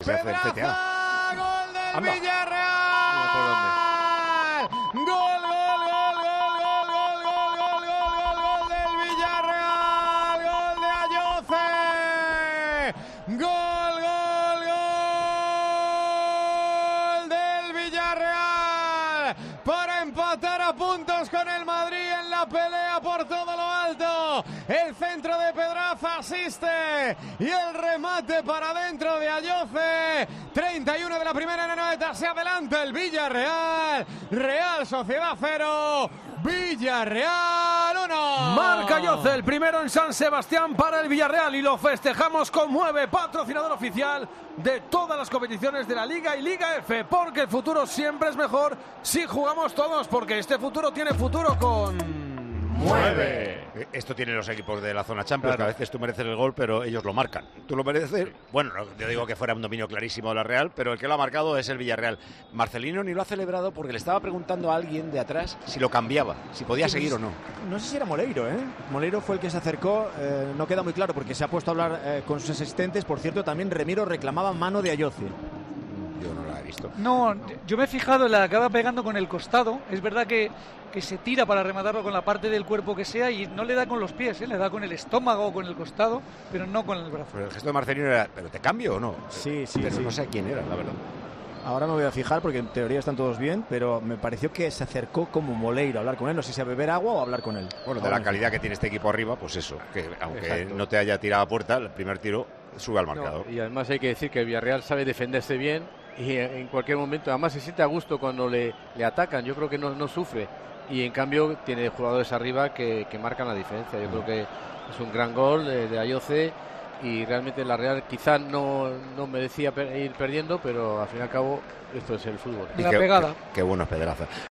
se hace el CTA. Gol del Anda. Villarreal. ¿Por dónde? Gol del Villarreal. Gol de Ayoce. Gol del Villarreal para empatar a puntos con el Madrid en la pelea por todo lo alto. El centro de Pedraza asiste y el remate para dentro de Ayoce. 31 de la primera noeta, se adelanta el Villarreal. Real Sociedad 0, Villarreal 1. Marca Ayoce, el primero en San Sebastián para el Villarreal, y lo festejamos con Mueve, patrocinador oficial de todas las competiciones de la Liga y Liga F, porque el futuro siempre es mejor si jugamos todos, porque este futuro tiene futuro con... ¡Mueve! Esto tienen los equipos de la zona Champions, Claro. que a veces tú mereces el gol, pero ellos lo marcan. Tú lo mereces. Bueno, no, yo digo que fuera un dominio clarísimo de la Real, pero el que lo ha marcado es el Villarreal. Marcelino ni lo ha celebrado porque le estaba preguntando a alguien de atrás si lo cambiaba, si podía seguir o no. No sé si era Moleiro, ¿eh? Moleiro fue el que se acercó, no queda muy claro porque se ha puesto a hablar con sus asistentes. Por cierto, también Remiro reclamaba mano de Ayoce. Yo no la he visto. No, yo me he fijado, la acaba pegando con el costado. Es verdad que se tira para rematarlo con la parte del cuerpo que sea y no le da con los pies, le da con el estómago o con el costado, pero no con el brazo. Pero el gesto de Marcelino era, ¿pero te cambio o no? Sí, sí, Pero sí. no sé quién era, la verdad. Ahora me voy a fijar porque en teoría están todos bien, pero me pareció que se acercó como Moleiro a hablar con él. No sé si a beber agua o a hablar con él. Bueno, de la calidad que tiene este equipo arriba, pues eso, que aunque Exacto. no te haya tirado a puerta, el primer tiro sube al marcador. No, y además hay que decir que el Villarreal sabe defenderse bien y en cualquier momento, además se siente a gusto cuando le atacan. Yo creo que no sufre, y en cambio tiene jugadores arriba que marcan la diferencia. Yo creo que es un gran gol de Ayoce, y realmente la Real quizás no merecía ir perdiendo, pero al fin y al cabo esto es el fútbol. La pegada. Qué bueno es Pedraza.